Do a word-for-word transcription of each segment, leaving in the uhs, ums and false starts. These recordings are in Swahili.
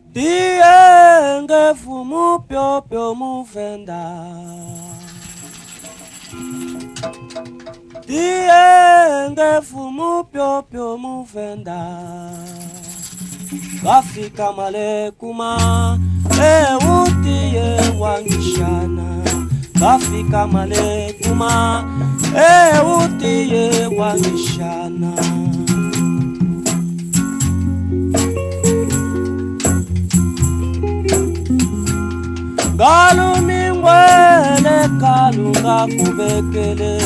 Tienge fumu pyo pyo mufenda. Tienge fumu pyo pyo mufenda. Kafika male kuma e utiye wangishana. Kafika male kuma e utiye wangishana. Galu mingwele kalunga kubekele.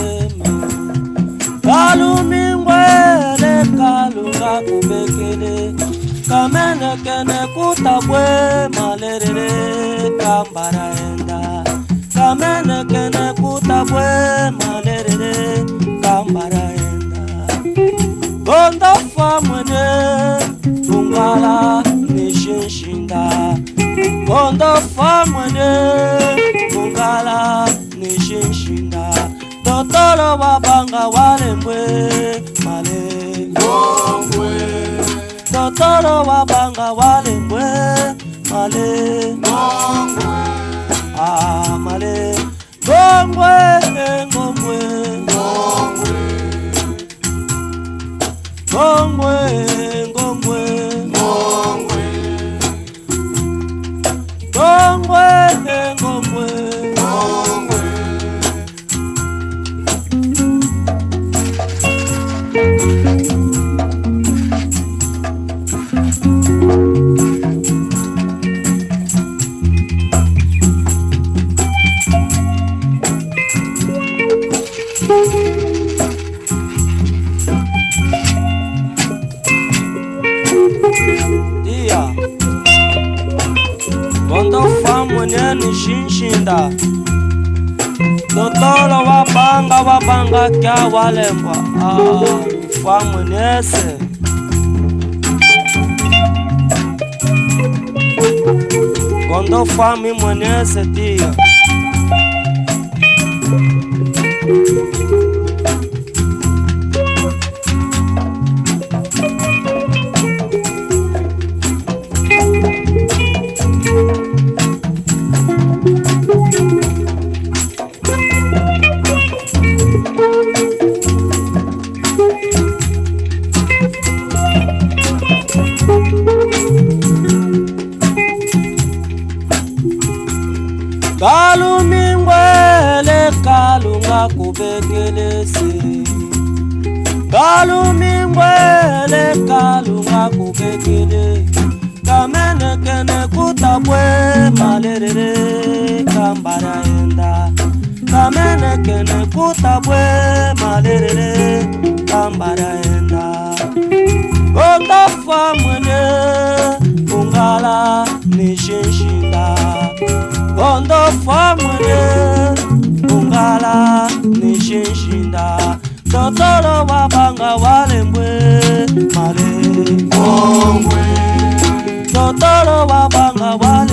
Galu mingwele kalunga kubekele. Kamene kene kutabwe malerere kambara enda. Kamene kene kutabwe malerere kambara enda. Gondo famwene bungala nishinshinda. Gondo famwene bungala nishinshinda. Totoro wabanga walembwe male ngongwe. Totoro wabanga walembwe male ngongwe. Ah male ngongwe ngongwe ngongwe ngongwe ngongwe ngongwe ngongwe ngongwe ngongwe. Dia Gondo famwene nishinshinda. Totoro wabanga wabanga kya walembwa. Ah, famwenese. Gondo fami mwenese dia. Galu mingwele kalunga kubekelese. Galu mingwele kalunga kubekele. Kamene kene kutabwe malerere kambara enda. Kamene kene kutabwe malerere kambara enda. Gondo famwene bungala nishinshinda. Gondo famwene bungala nishinshinda. Totoro wabanga walembwe male ngongwe. Totoro wabanga wale